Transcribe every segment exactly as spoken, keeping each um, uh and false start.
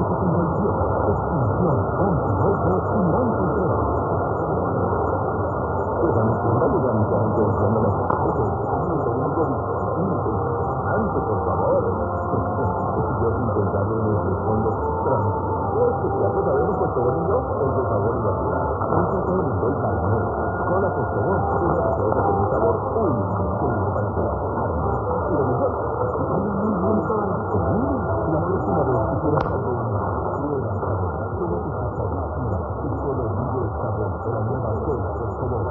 setenta y siete. Extinción once doce y once trece. Quedan seguramente encontrando los pasos. Antes, por favor. Yo sin pensarlo me respondo. Es que ya pues habíamos puesto bonito el de sabor natural. Antes todo el mundo y calma. Cola con sabor. Una cosa con un sabor único para que y lo mejor, hay muy buen todas las comidas. La próxima vez que quieras algo prueba sabor. Todo tu alternativa y solo vive el sabor de la nueva cola con sabor.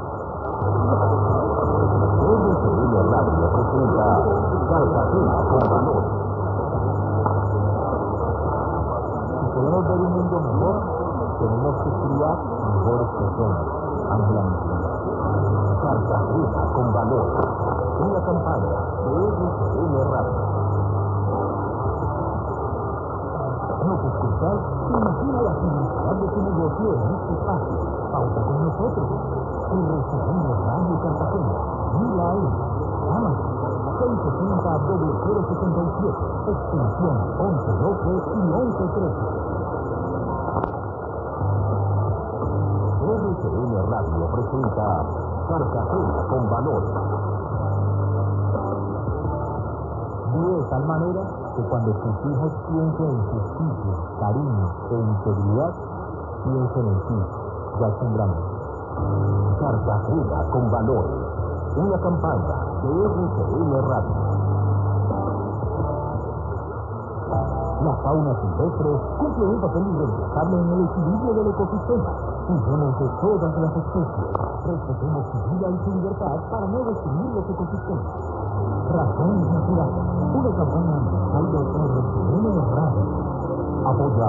R C N Radio presenta Cartagena con Valor. Si queremos ver un mundo mejor, tenemos que criar mejores personas. Ángela Merkel. Cartagena con Valor. Una campaña de R C N Radio. ¿No te escuchas? Imagina la felicidad de tu negocio en este espacio. Pauta con nosotros. R C N Radio Cartagena. Mila ahí. Llámanos. seis sesenta cero cero setenta y siete. Extensión once doce y once trece. R C N Radio presenta Cartagena con Valor. De tal manera que cuando tus hijos piensen en justicia, cariño e integridad, piensen en ti, Jackson Brown. Cartagena con Valor. Una campaña de R C N Radio. La fauna silvestre cumple un papel irreemplazable en el equilibrio del ecosistema. Cuidemos de todas las especies. Respetemos su vida y su libertad para no destruir los ecosistemas. Razones naturales. Una campaña ambiental de R C N Radio. Apoya.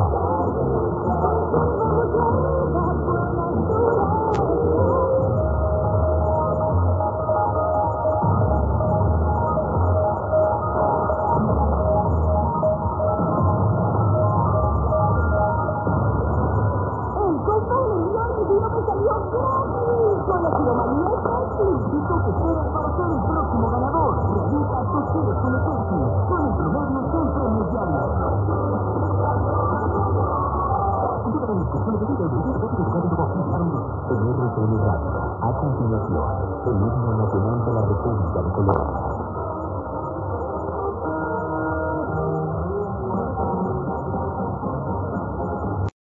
A continuación, el himno nacional de la República de Colombia.